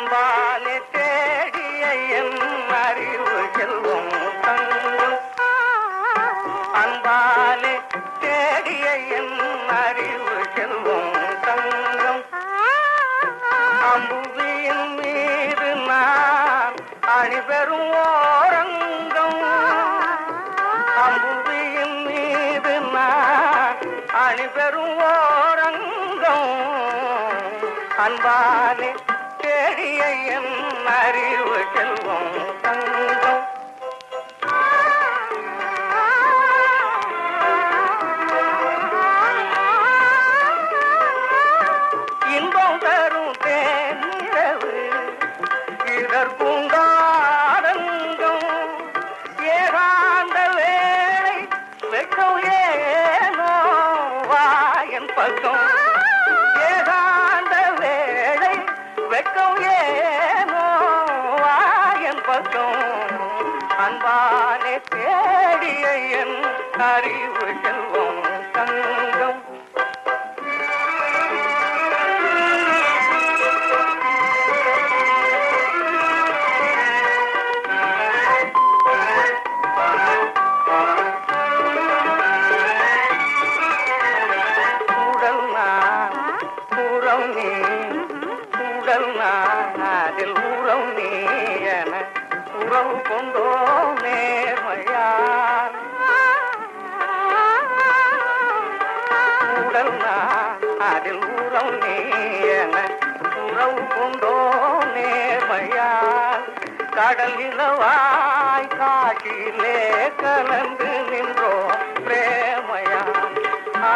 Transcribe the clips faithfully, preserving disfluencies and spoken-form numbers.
அன்பாலே தேடிய என் அறிவு செல்வம் தங்கம். அன்பாலே தேடிய என் அறிவு செல்வம் தங்கம். அம்புவியின் மீது நான் அணிபெறும் ஓரங்கம். அம்புவியின் மீது நான் அணிபெறும் ஓரங்கம். அன்பாலே தேடிய என் அறிவு செல்வம் தங்கம். இன்பம் தரும் தேனிரவு இதற்குண்டாரங்கம். ஏகாந்த வேளை வெட்கம் ஏனோ வாயன் பக்கம். ஏகாந்த வேளை வெட்கம் ஏனோ வாயன் பக்கம். அன்பாலே தேடிய என் அறிவு செல்வம் தங்கம். உடல் நான் அதில் உறவு நீ என உறவு கொண்டோ நேர்மையால். உடல் நான் அதில் உறவு நீ என உறவு கொண்டோ நேர்மையால். கடல் இளவாய் காட்டிலே கலந்து நின்றோ பிரேமையால். ஆ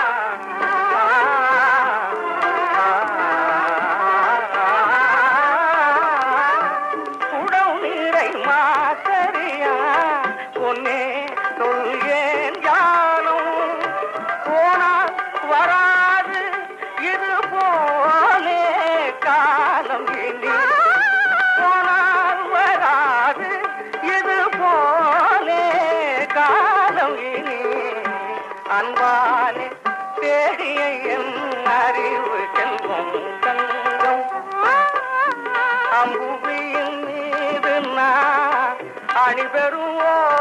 பொன்னே சொல்லேன் ஞானம் போனால் வராது இது போலே காலம். இனி போனால் வராது இது போலே காலம். இனி அன்பாலே தேடிய என் அறிவு செல்வம் தங்கம். அம்புவியின் மீது நான் அணிபெறுவோம்